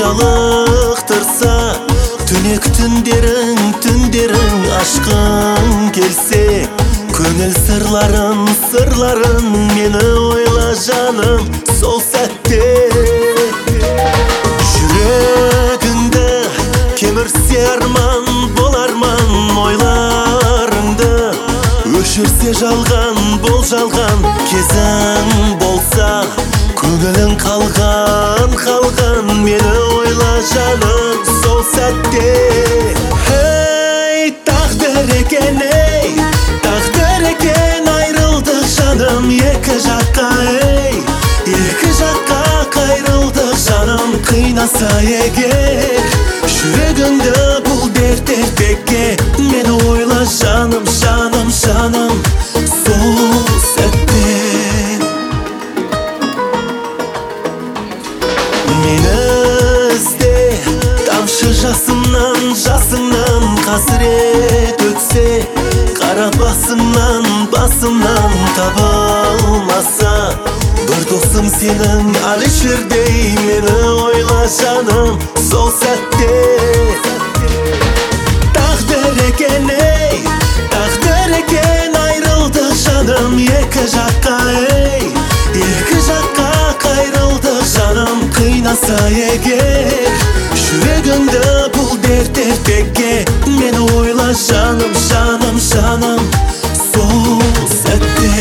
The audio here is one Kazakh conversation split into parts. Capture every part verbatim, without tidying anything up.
жалықтырса, түнек түндерің, түндерің ашқың келсе, көңіл сырларын, сырларын мені ойла жаным сол сәтте. Жүрегіңді кемірсе арман, бол арман ойларыңды, өшірсе жалған, бол жалған кезің болса, көңілің қалған, қалған мені ойла жаным сол сәтте. Ей, тағдыр екен, ей, тағдыр екен, айрылдық жаным екі жаққа, ей, екі жаққа қайрылдық жаным. Қинаса егер жүрегіңді бұл дерт дертекке, мені ойла жаным, жаным, жаным сол сәтте. Мені ізде тамшы жасымнан, жасыңнан қасірет өтсе, қара басымнан, басымнан табылмаса, бір досым сенің Алишердей, мені ойла жаным сол сәтте. Тағдыр екен, ей, тағдыр екен, айрылдық жаным екі жаққа, ей, екі жаққа қайрылдық жаным. Қинаса егер жүрегіңді бұл дерт дертекке, мені ойла жаным, жаным, жаным сол сәтте.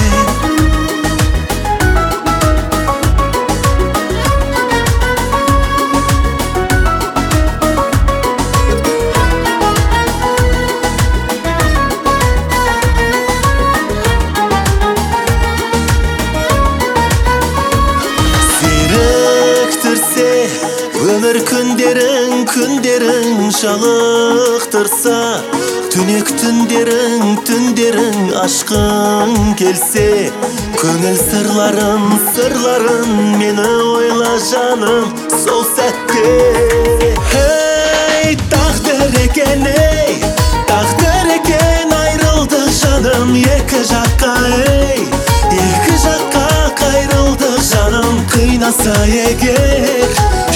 Өмір күндерің, күндерің жалықтырса, түнек түндерің, түндерің ашқың келсе, көңіл сырларын, сырларын мені ойла жаным сол сәтте. Ей, тағдыр екен, ей, тағдыр екен, айрылдық жаным екі жаққа, ей, екі жаққа қайрылдық жаным. Қинаса егер